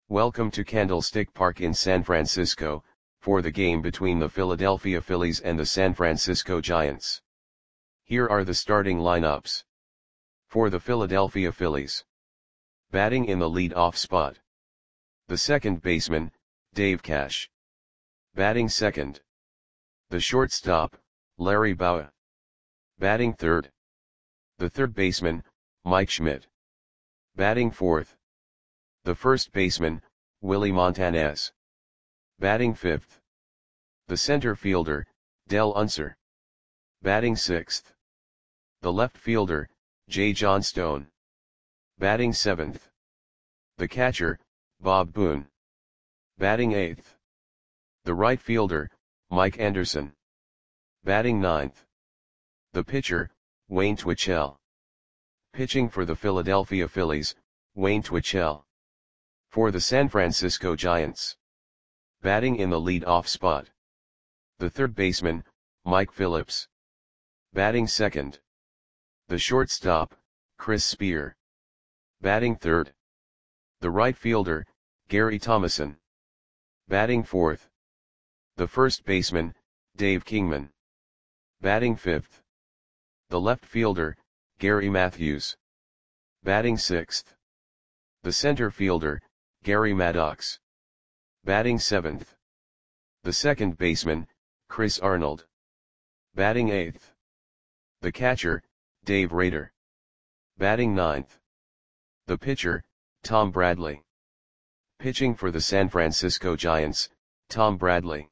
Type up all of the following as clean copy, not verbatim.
Welcome to Candlestick Park in San Francisco, for the game between the Philadelphia Phillies and the San Francisco Giants. Here are the starting lineups. For the Philadelphia Phillies. Batting in the lead-off spot. The second baseman, Dave Cash. Batting second. The shortstop, Larry Bowa. Batting third. The third baseman, Mike Schmidt. Batting fourth. The first baseman, Willie Montanez. Batting fifth. The center fielder, Dell Unser. Batting sixth. The left fielder, Jay Johnstone. Batting seventh. The catcher, Bob Boone. Batting eighth. The right fielder, Mike Anderson. Batting ninth. The pitcher, Wayne Twitchell. Pitching for the Philadelphia Phillies, Wayne Twitchell. For the San Francisco Giants. Batting in the lead-off spot. The third baseman, Mike Phillips. Batting second. The shortstop, Chris Spear. Batting third. The right fielder, Gary Thomasson. Batting fourth. The first baseman, Dave Kingman. Batting fifth. The left fielder, Gary Matthews. Batting sixth. The center fielder, Gary Maddox. Batting seventh. The second baseman, Chris Arnold. Batting eighth. The catcher, Dave Rader. Batting ninth. The pitcher, Tom Bradley. Pitching for the San Francisco Giants, Tom Bradley.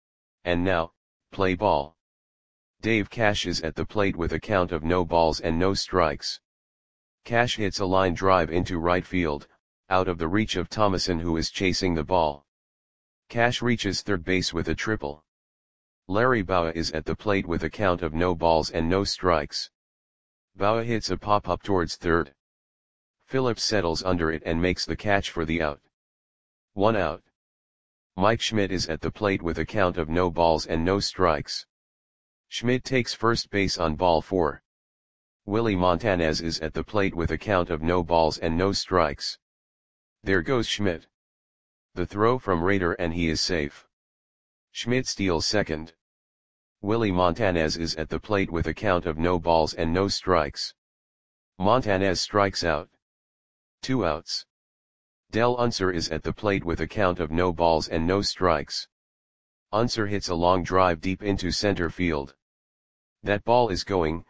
And now, play ball. Dave Cash is at the plate with a count of no balls and no strikes. Cash hits a line drive into right field, out of the reach of Thomasson, who is chasing the ball. Cash reaches third base with a triple. Larry Bowa is at the plate with a count of no balls and no strikes. Bowa hits a pop-up towards third. Phillips settles under it and makes the catch for the out. 1 out. Mike Schmidt is at the plate with a count of no balls and no strikes. Schmidt takes first base on ball 4. Willie Montanez is at the plate with a count of no balls and no strikes. There goes Schmidt. The throw from Rader and he is safe. Schmidt steals second. Willie Montanez is at the plate with a count of no balls and no strikes. Montanez strikes out. 2 outs. Dell Unser is at the plate with a count of no balls and no strikes. Unser hits a long drive deep into center field. That ball is gone.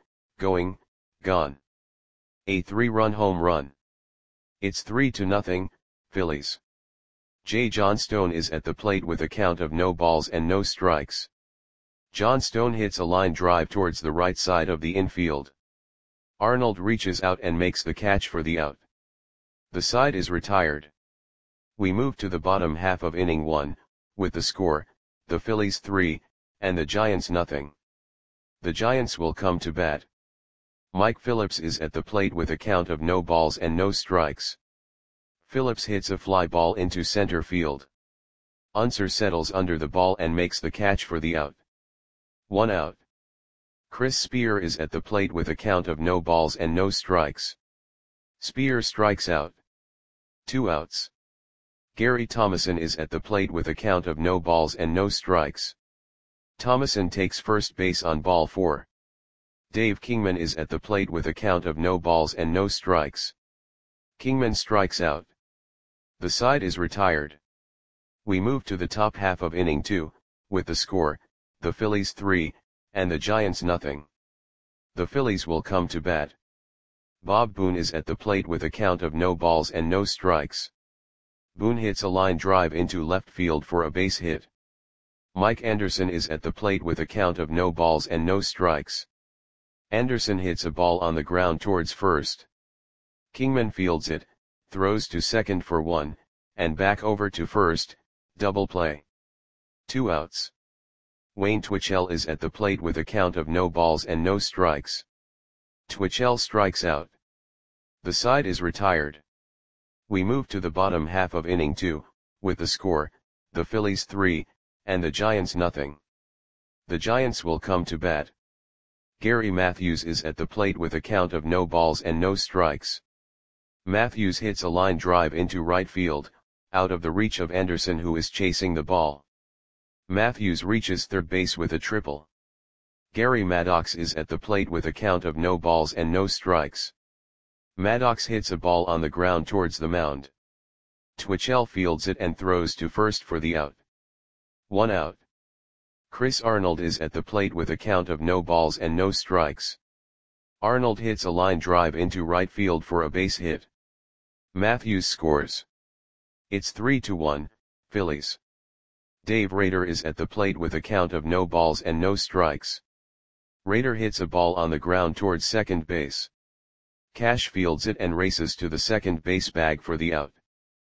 A 3-run home run. It's 3-0, Phillies. Jay Johnstone is at the plate with a count of no balls and no strikes. Johnstone hits a line drive towards the right side of the infield. Arnold reaches out and makes the catch for the out. The side is retired. We move to the bottom half of inning 1, with the score, the Phillies 3, and the Giants nothing. The Giants will come to bat. Mike Phillips is at the plate with a count of no balls and no strikes. Phillips hits a fly ball into center field. Unser settles under the ball and makes the catch for the out. 1 out. Chris Spear is at the plate with a count of no balls and no strikes. Spear strikes out. 2 outs. Gary Thomasson is at the plate with a count of no balls and no strikes. Thomasson takes first base on ball 4. Dave Kingman is at the plate with a count of no balls and no strikes. Kingman strikes out. The side is retired. We move to the top half of inning 2, with the score, the Phillies 3, and the Giants nothing. The Phillies will come to bat. Bob Boone is at the plate with a count of no balls and no strikes. Boone hits a line drive into left field for a base hit. Mike Anderson is at the plate with a count of no balls and no strikes. Anderson hits a ball on the ground towards first. Kingman fields it, throws to second for 1, and back over to first, double play. 2 outs. Wayne Twitchell is at the plate with a count of no balls and no strikes. Twitchell strikes out. The side is retired. We move to the bottom half of inning 2, with the score, the Phillies 3, and the Giants nothing. The Giants will come to bat. Gary Matthews is at the plate with a count of no balls and no strikes. Matthews hits a line drive into right field, out of the reach of Anderson who is chasing the ball. Matthews reaches third base with a triple. Gary Maddox is at the plate with a count of no balls and no strikes. Maddox hits a ball on the ground towards the mound. Twitchell fields it and throws to first for the out. 1 out. Chris Arnold is at the plate with a count of no balls and no strikes. Arnold hits a line drive into right field for a base hit. Matthews scores. It's 3-1, Phillies. Dave Rader is at the plate with a count of no balls and no strikes. Rader hits a ball on the ground towards second base. Cash fields it and races to the second base bag for the out.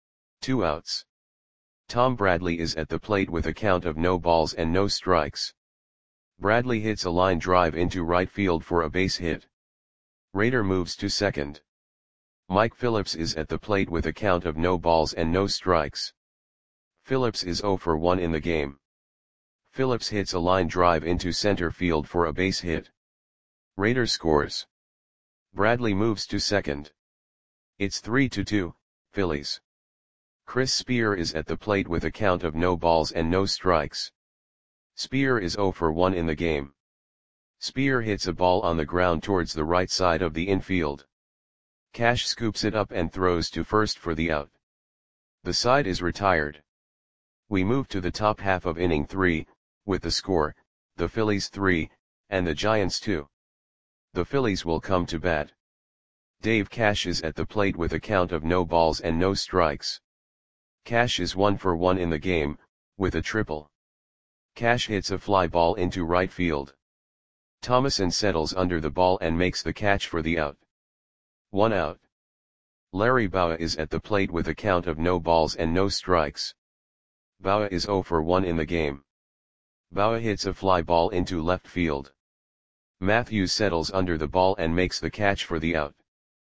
2 outs. Tom Bradley is at the plate with a count of no balls and no strikes. Bradley hits a line drive into right field for a base hit. Rader moves to second. Mike Phillips is at the plate with a count of no balls and no strikes. Phillips is 0 for 1 in the game. Phillips hits a line drive into center field for a base hit. Rader scores. Bradley moves to second. It's 3-2, Phillies. Chris Spear is at the plate with a count of no balls and no strikes. Spear is 0 for 1 in the game. Spear hits a ball on the ground towards the right side of the infield. Cash scoops it up and throws to first for the out. The side is retired. We move to the top half of inning 3, with the score, the Phillies 3, and the Giants 2. The Phillies will come to bat. Dave Cash is at the plate with a count of no balls and no strikes. Cash is 1 for 1 in the game, with a triple. Cash hits a fly ball into right field. Thomason settles under the ball and makes the catch for the out. 1 out. Larry Bowa is at the plate with a count of no balls and no strikes. Bowa is 0 for 1 in the game. Bowa hits a fly ball into left field. Matthews settles under the ball and makes the catch for the out.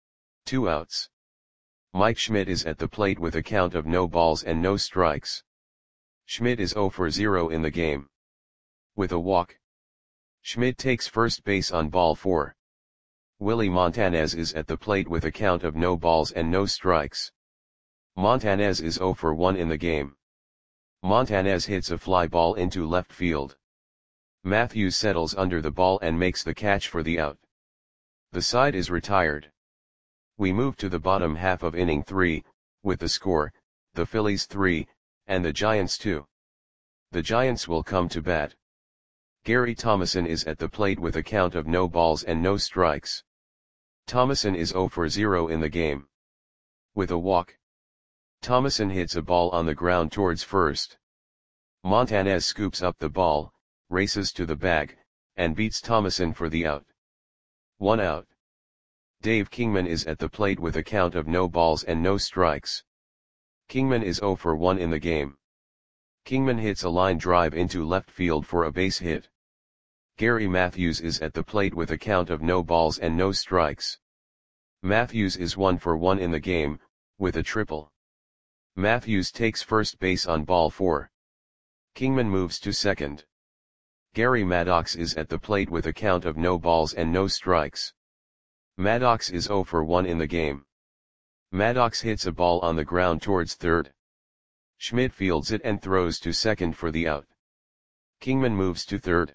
2 outs. Mike Schmidt is at the plate with a count of no balls and no strikes. Schmidt is 0 for 0 in the game. With a walk. Schmidt takes first base on ball 4. Willie Montanez is at the plate with a count of no balls and no strikes. Montanez is 0 for 1 in the game. Montanez hits a fly ball into left field. Matthews settles under the ball and makes the catch for the out. The side is retired. We move to the bottom half of inning 3, with the score, the Phillies 3, and the Giants 2. The Giants will come to bat. Gary Thomason is at the plate with a count of no balls and no strikes. Thomason is 0 for 0 in the game. With a walk. Thomason hits a ball on the ground towards first. Montanez scoops up the ball, races to the bag, and beats Thomason for the out. 1 out. Dave Kingman is at the plate with a count of no balls and no strikes. Kingman is 0 for 1 in the game. Kingman hits a line drive into left field for a base hit. Gary Matthews is at the plate with a count of no balls and no strikes. Matthews is 1 for 1 in the game, with a triple. Matthews takes first base on ball 4. Kingman moves to second. Gary Maddox is at the plate with a count of no balls and no strikes. Maddox is 0 for 1 in the game. Maddox hits a ball on the ground towards third. Schmidt fields it and throws to second for the out. Kingman moves to third.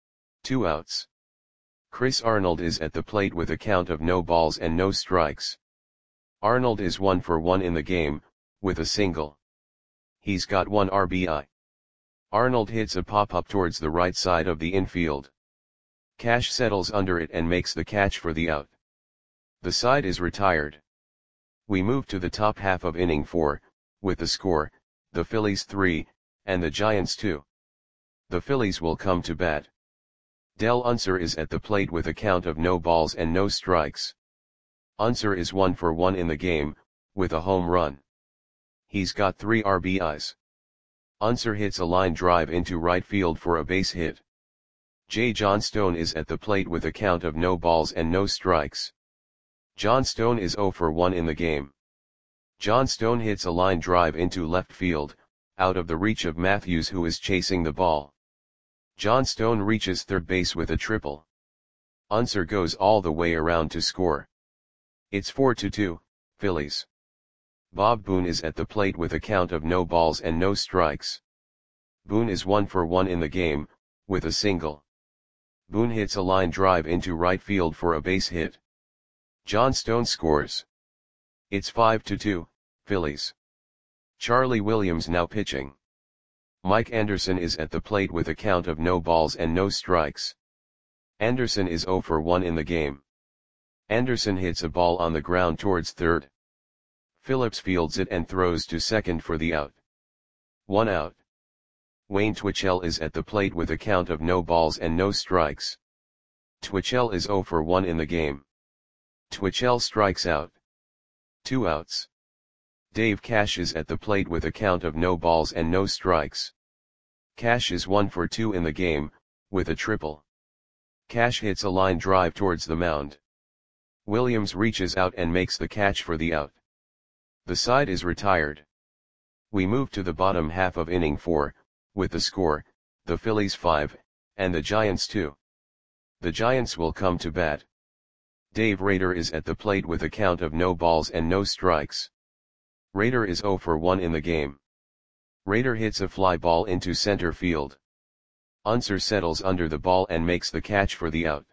2 outs. Chris Arnold is at the plate with a count of no balls and no strikes. Arnold is 1 for 1 in the game, with a single. He's got 1 RBI. Arnold hits a pop-up towards the right side of the infield. Cash settles under it and makes the catch for the out. The side is retired. We move to the top half of inning 4, with the score, the Phillies 3, and the Giants 2. The Phillies will come to bat. Del Unser is at the plate with a count of no balls and no strikes. Unser is 1 for 1 in the game, with a home run. He's got 3 RBIs. Unser hits a line drive into right field for a base hit. J. Johnstone is at the plate with a count of no balls and no strikes. Johnstone is 0 for 1 in the game. Johnstone hits a line drive into left field, out of the reach of Matthews who is chasing the ball. Johnstone reaches third base with a triple. Unser goes all the way around to score. It's 4-2, Phillies. Bob Boone is at the plate with a count of no balls and no strikes. Boone is 1 for 1 in the game, with a single. Boone hits a line drive into right field for a base hit. John Stone scores. It's 5-2, Phillies. Charlie Williams now pitching. Mike Anderson is at the plate with a count of no balls and no strikes. Anderson is 0 for 1 in the game. Anderson hits a ball on the ground towards third. Phillips fields it and throws to second for the out. 1 out. Wayne Twitchell is at the plate with a count of no balls and no strikes. Twitchell is 0 for 1 in the game. Twitchell strikes out. 2 outs. Dave Cash is at the plate with a count of no balls and no strikes. Cash is 1 for 2 in the game, with a triple. Cash hits a line drive towards the mound. Williams reaches out and makes the catch for the out. The side is retired. We move to the bottom half of inning 4, with the score, the Phillies 5, and the Giants 2. The Giants will come to bat. Dave Rader is at the plate with a count of no balls and no strikes. Rader is 0 for 1 in the game. Rader hits a fly ball into center field. Unser settles under the ball and makes the catch for the out.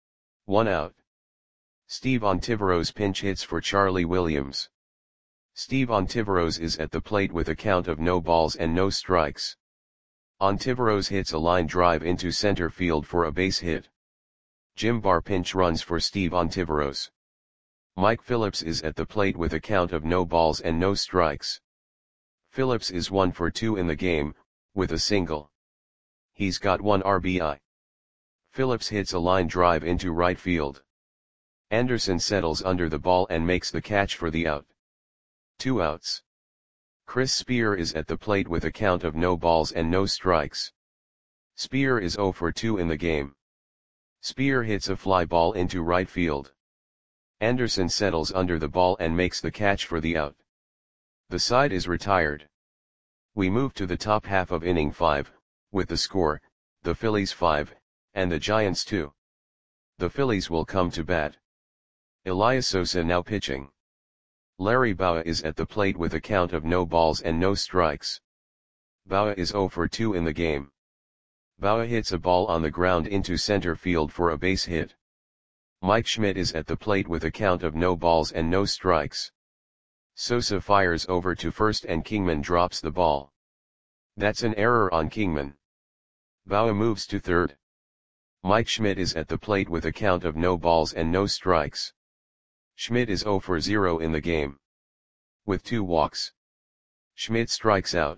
1 out. Steve Ontiveros pinch hits for Charlie Williams. Steve Ontiveros is at the plate with a count of no balls and no strikes. Ontiveros hits a line drive into center field for a base hit. Jim Barr pinch runs for Steve Ontiveros. Mike Phillips is at the plate with a count of no balls and no strikes. Phillips is 1 for 2 in the game, with a single. He's got 1 RBI. Phillips hits a line drive into right field. Anderson settles under the ball and makes the catch for the out. 2 outs. Chris Spear is at the plate with a count of no balls and no strikes. Spear is 0 for 2 in the game. Spear hits a fly ball into right field. Anderson settles under the ball and makes the catch for the out. The side is retired. We move to the top half of inning 5, with the score, the Phillies 5, and the Giants 2. The Phillies will come to bat. Elias Sosa now pitching. Larry Bowa is at the plate with a count of no balls and no strikes. Bowa is 0 for 2 in the game. Bowa hits a ball on the ground into center field for a base hit. Mike Schmidt is at the plate with a count of no balls and no strikes. Sosa fires over to first and Kingman drops the ball. That's an error on Kingman. Bowa moves to third. Mike Schmidt is at the plate with a count of no balls and no strikes. Schmidt is 0 for 0 in the game. With 2 walks. Schmidt strikes out.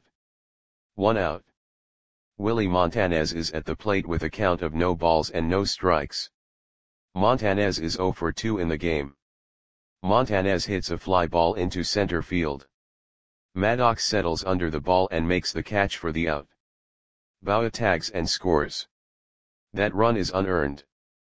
1 out. Willie Montanez is at the plate with a count of no balls and no strikes. Montanez is 0 for 2 in the game. Montanez hits a fly ball into center field. Maddox settles under the ball and makes the catch for the out. Bowa tags and scores. That run is unearned.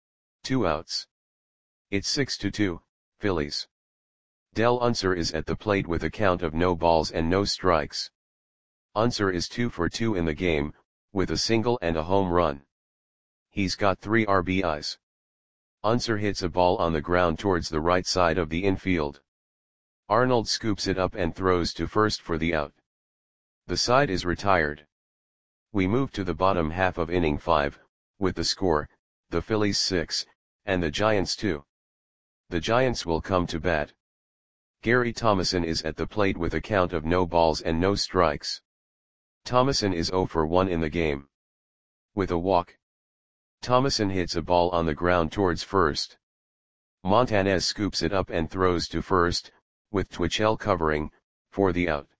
2 outs. It's 6-2, Phillies. Del Unser is at the plate with a count of no balls and no strikes. Unser is 2 for 2 in the game, with a single and a home run. He's got 3 RBIs. Unser hits a ball on the ground towards the right side of the infield. Arnold scoops it up and throws to first for the out. The side is retired. We move to the bottom half of inning 5, with the score, the Phillies 6, and the Giants 2. The Giants will come to bat. Gary Thomason is at the plate with a count of no balls and no strikes. Thomason is 0 for 1 in the game. With a walk. Thomason hits a ball on the ground towards first. Montanez scoops it up and throws to first, with Twitchell covering, for the out.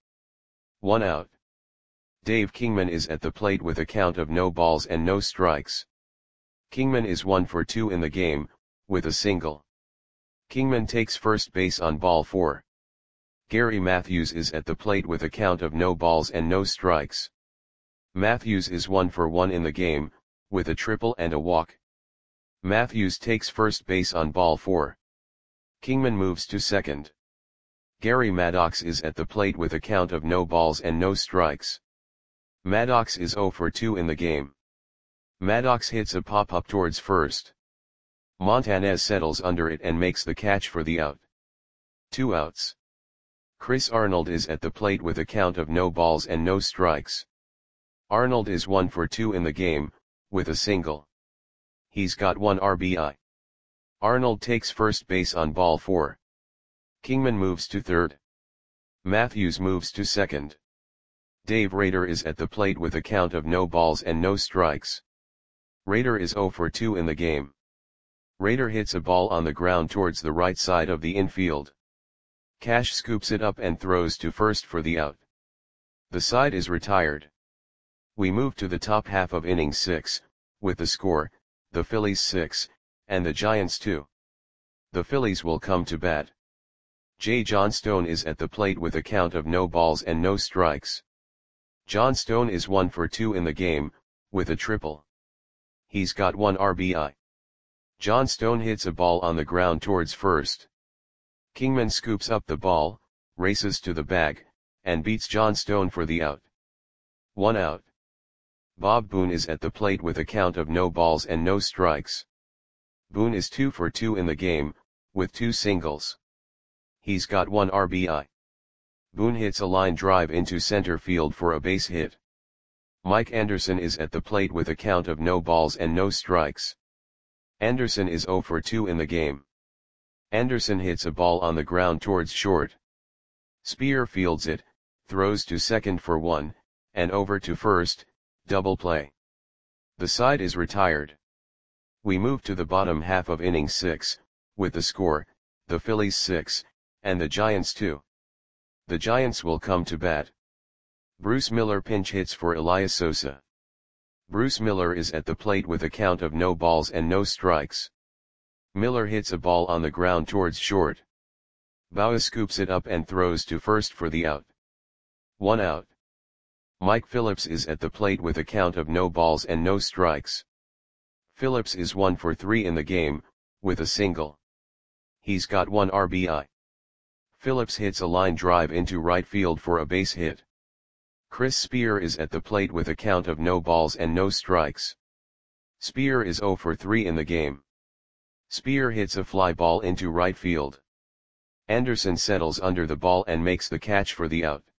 1 out. Dave Kingman is at the plate with a count of no balls and no strikes. Kingman is 1 for 2 in the game, with a single. Kingman takes first base on ball 4. Gary Matthews is at the plate with a count of no balls and no strikes. Matthews is 1 for 1 in the game, with a triple and a walk. Matthews takes first base on ball 4. Kingman moves to second. Gary Maddox is at the plate with a count of no balls and no strikes. Maddox is 0 for 2 in the game. Maddox hits a pop-up towards first. Montanez settles under it and makes the catch for the out. 2 outs. Chris Arnold is at the plate with a count of no balls and no strikes. Arnold is 1 for 2 in the game, with a single. He's got 1 RBI. Arnold takes first base on ball 4. Kingman moves to third. Matthews moves to second. Dave Rader is at the plate with a count of no balls and no strikes. Rader is 0 for 2 in the game. Rader hits a ball on the ground towards the right side of the infield. Cash scoops it up and throws to first for the out. The side is retired. We move to the top half of inning 6, with the score, the Phillies 6, and the Giants 2. The Phillies will come to bat. J. Johnstone is at the plate with a count of no balls and no strikes. Johnstone is 1 for 2 in the game, with a triple. He's got 1 RBI. Johnstone hits a ball on the ground towards first. Kingman scoops up the ball, races to the bag, and beats Johnstone for the out. 1 out. Bob Boone is at the plate with a count of no balls and no strikes. Boone is 2 for 2 in the game, with 2 singles. He's got 1 RBI. Boone hits a line drive into center field for a base hit. Mike Anderson is at the plate with a count of no balls and no strikes. Anderson is 0 for 2 in the game. Anderson hits a ball on the ground towards short. Spear fields it, throws to second for 1, and over to first, double play. The side is retired. We move to the bottom half of inning 6, with the score, the Phillies 6, and the Giants 2. The Giants will come to bat. Bruce Miller pinch hits for Elias Sosa. Bruce Miller is at the plate with a count of no balls and no strikes. Miller hits a ball on the ground towards short. Baua scoops it up and throws to first for the out. 1 out. Mike Phillips is at the plate with a count of no balls and no strikes. Phillips is 1 for 3 in the game, with a single. He's got 1 RBI. Phillips hits a line drive into right field for a base hit. Chris Spear is at the plate with a count of no balls and no strikes. Spear is 0 for 3 in the game. Spear hits a fly ball into right field. Anderson settles under the ball and makes the catch for the out.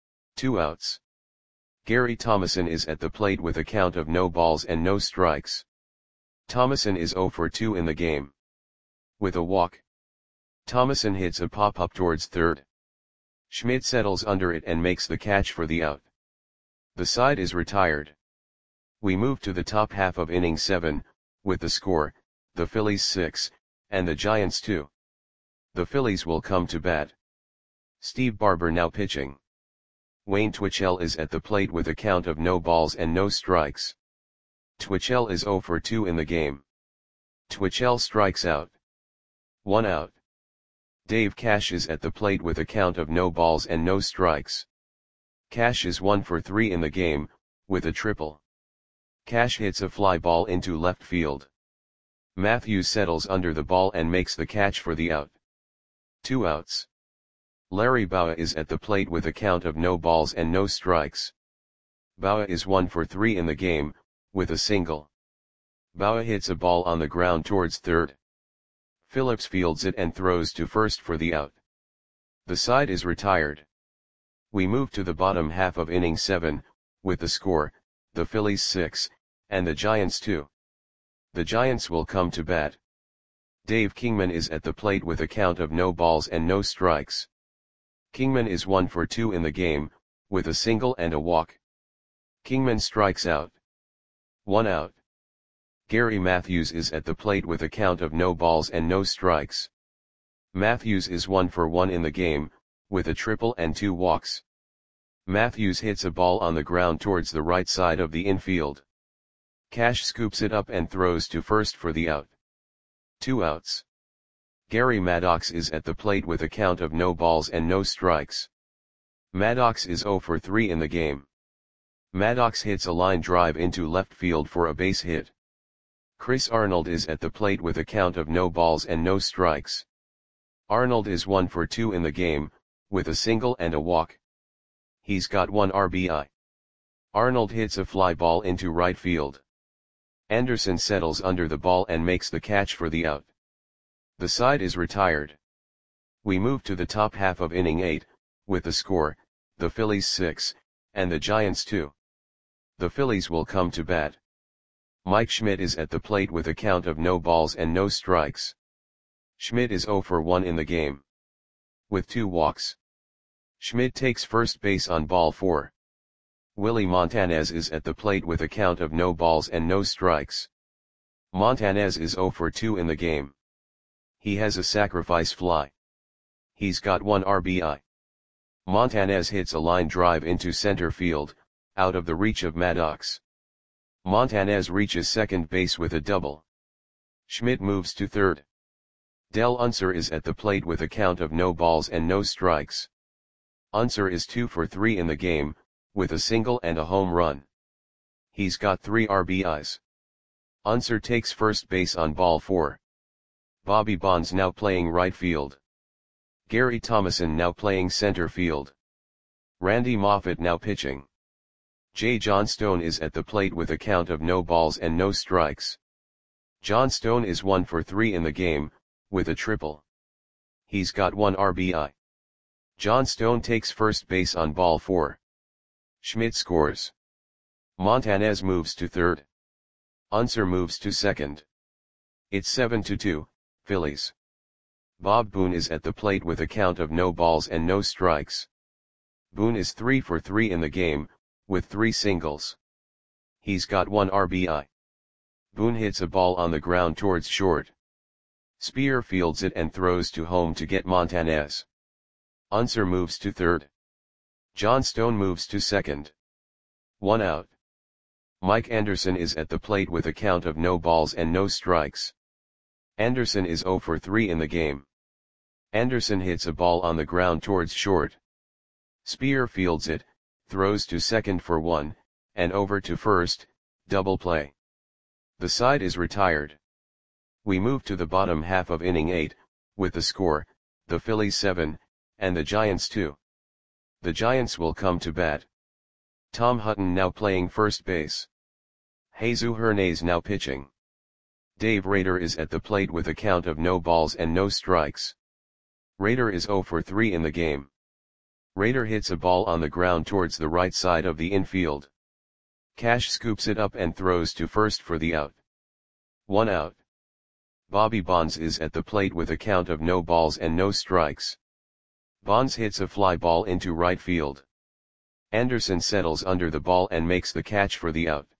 2 outs. Gary Thomason is at the plate with a count of no balls and no strikes. Thomason is 0 for 2 in the game. With a walk. Thomason hits a pop-up towards third. Schmidt settles under it and makes the catch for the out. The side is retired. We move to the top half of inning 7, with the score, the Phillies 6, and the Giants 2. The Phillies will come to bat. Steve Barber now pitching. Wayne Twitchell is at the plate with a count of no balls and no strikes. Twitchell is 0 for 2 in the game. Twitchell strikes out. 1 out. Dave Cash is at the plate with a count of no balls and no strikes. Cash is 1 for 3 in the game, with a triple. Cash hits a fly ball into left field. Matthews settles under the ball and makes the catch for the out. 2 outs. Larry Baua is at the plate with a count of no balls and no strikes. Baua is 1 for 3 in the game, with a single. Baua hits a ball on the ground towards third. Phillips fields it and throws to first for the out. The side is retired. We move to the bottom half of inning 7, with the score, the Phillies 6, and the Giants 2. The Giants will come to bat. Dave Kingman is at the plate with a count of no balls and no strikes. Kingman is 1 for 2 in the game, with a single and a walk. Kingman strikes out. 1 out. Gary Matthews is at the plate with a count of no balls and no strikes. Matthews is 1 for 1 in the game, with a triple and 2 walks. Matthews hits a ball on the ground towards the right side of the infield. Cash scoops it up and throws to first for the out. 2 outs. Gary Maddox is at the plate with a count of no balls and no strikes. Maddox is 0 for 3 in the game. Maddox hits a line drive into left field for a base hit. Chris Arnold is at the plate with a count of no balls and no strikes. Arnold is 1 for 2 in the game, with a single and a walk. He's got 1 RBI. Arnold hits a fly ball into right field. Anderson settles under the ball and makes the catch for the out. The side is retired. We move to the top half of inning 8, with the score, the Phillies 6, and the Giants 2. The Phillies will come to bat. Mike Schmidt is at the plate with a count of no balls and no strikes. Schmidt is 0 for 1 in the game, with 2 walks. Schmidt takes first base on ball 4. Willie Montanez is at the plate with a count of no balls and no strikes. Montanez is 0 for 2 in the game. He has a sacrifice fly. He's got 1 RBI. Montanez hits a line drive into center field, out of the reach of Maddox. Montanez reaches second base with a double. Schmidt moves to third. Del Unser is at the plate with a count of no balls and no strikes. Unser is 2 for 3 in the game, with a single and a home run. He's got 3 RBIs. Unser takes first base on ball 4. Bobby Bonds now playing right field. Gary Thomason now playing center field. Randy Moffett now pitching. J. John Stone is at the plate with a count of no balls and no strikes. John Stone is 1 for 3 in the game, with a triple. He's got 1 RBI. John Stone takes first base on ball 4. Schmidt scores. Montanez moves to third. Unser moves to second. It's 7-2, Phillies. Bob Boone is at the plate with a count of no balls and no strikes. Boone is 3 for 3 in the game, with 3 singles. He's got 1 RBI. Boone hits a ball on the ground towards short. Spear fields it and throws to home to get Montanez. Unser moves to third. John Stone moves to second. 1 out. Mike Anderson is at the plate with a count of no balls and no strikes. Anderson is 0 for 3 in the game. Anderson hits a ball on the ground towards short. Spear fields it, throws to second for 1, and over to first, double play. The side is retired. We move to the bottom half of inning 8, with the score, the Phillies 7, and the Giants 2. The Giants will come to bat. Tom Hutton now playing first base. Jesus Hernandez now pitching. Dave Rader is at the plate with a count of no balls and no strikes. Rader is 0 for 3 in the game. Rader hits a ball on the ground towards the right side of the infield. Cash scoops it up and throws to first for the out. 1 out. Bobby Bonds is at the plate with a count of no balls and no strikes. Bonds hits a fly ball into right field. Anderson settles under the ball and makes the catch for the out.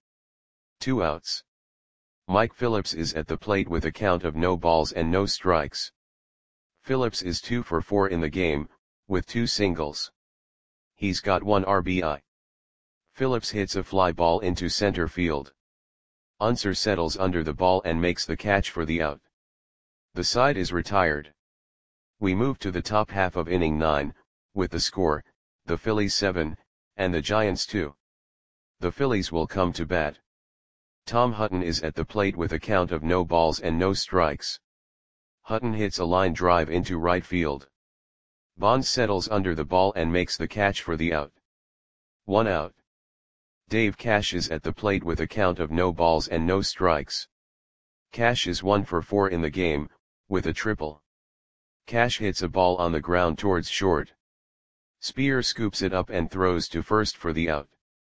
2 outs. Mike Phillips is at the plate with a count of no balls and no strikes. Phillips is 2 for 4 in the game, with 2 singles. He's got 1 RBI. Phillips hits a fly ball into center field. Unser settles under the ball and makes the catch for the out. The side is retired. We move to the top half of inning 9, with the score, the Phillies 7, and the Giants 2. The Phillies will come to bat. Tom Hutton is at the plate with a count of no balls and no strikes. Hutton hits a line drive into right field. Bonds settles under the ball and makes the catch for the out. 1 out. Dave Cash is at the plate with a count of no balls and no strikes. Cash is 1 for 4 in the game, with a triple. Cash hits a ball on the ground towards short. Spear scoops it up and throws to first for the out.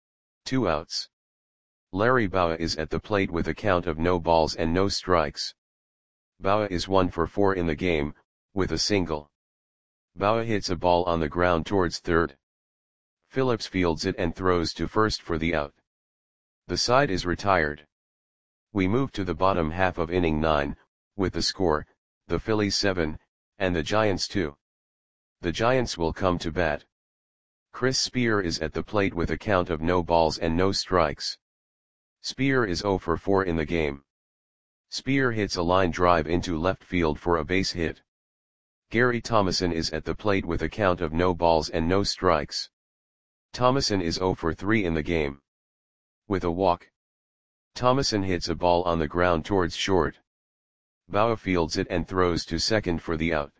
2 outs. Larry Bowa is at the plate with a count of no balls and no strikes. Bowa is 1 for 4 in the game, with a single. Bowa hits a ball on the ground towards third. Phillips fields it and throws to first for the out. The side is retired. We move to the bottom half of inning 9, with the score, the Phillies 7, and the Giants 2. The Giants will come to bat. Chris Spear is at the plate with a count of no balls and no strikes. Spear is 0 for 4 in the game. Spear hits a line drive into left field for a base hit. Gary Thomason is at the plate with a count of no balls and no strikes. Thomason is 0 for 3 in the game. With a walk. Thomason hits a ball on the ground towards short. Bowa fields it and throws to second for the out.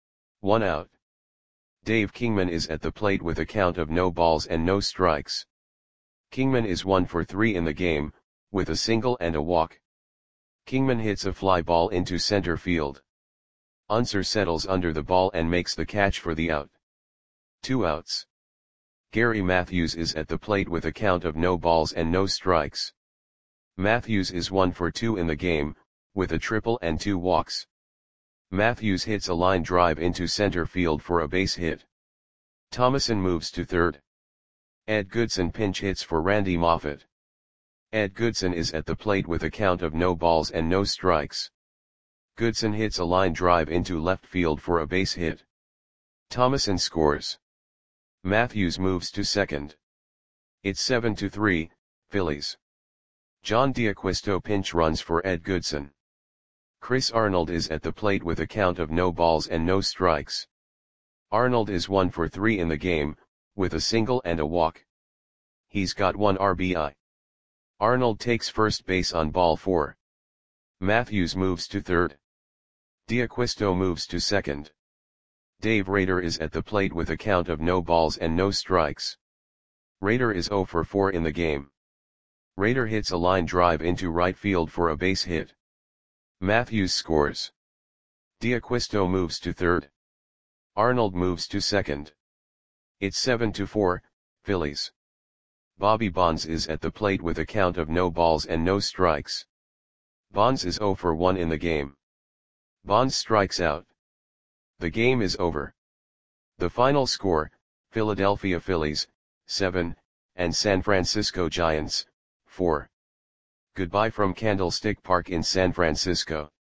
1 out. Dave Kingman is at the plate with a count of no balls and no strikes. Kingman is 1 for 3 in the game, with a single and a walk. Kingman hits a fly ball into center field. Unser settles under the ball and makes the catch for the out. 2 outs. Gary Matthews is at the plate with a count of no balls and no strikes. Matthews is 1 for 2 in the game, with a triple and 2 walks. Matthews hits a line drive into center field for a base hit. Thomason moves to third. Ed Goodson pinch hits for Randy Moffett. Ed Goodson is at the plate with a count of no balls and no strikes. Goodson hits a line drive into left field for a base hit. Thomason scores. Matthews moves to second. It's 7-3, Phillies. John D'Acquisto pinch runs for Ed Goodson. Chris Arnold is at the plate with a count of no balls and no strikes. Arnold is 1 for 3 in the game, with a single and a walk. He's got 1 RBI. Arnold takes first base on ball 4. Matthews moves to third. D'Acquisto moves to second. Dave Rader is at the plate with a count of no balls and no strikes. Rader is 0 for 4 in the game. Rader hits a line drive into right field for a base hit. Matthews scores. D'Acquisto moves to third. Arnold moves to second. It's 7-4, Phillies. Bobby Bonds is at the plate with a count of no balls and no strikes. Bonds is 0 for 1 in the game. Bonds strikes out. The game is over. The final score, Philadelphia Phillies, 7, and San Francisco Giants, 4. Goodbye from Candlestick Park in San Francisco.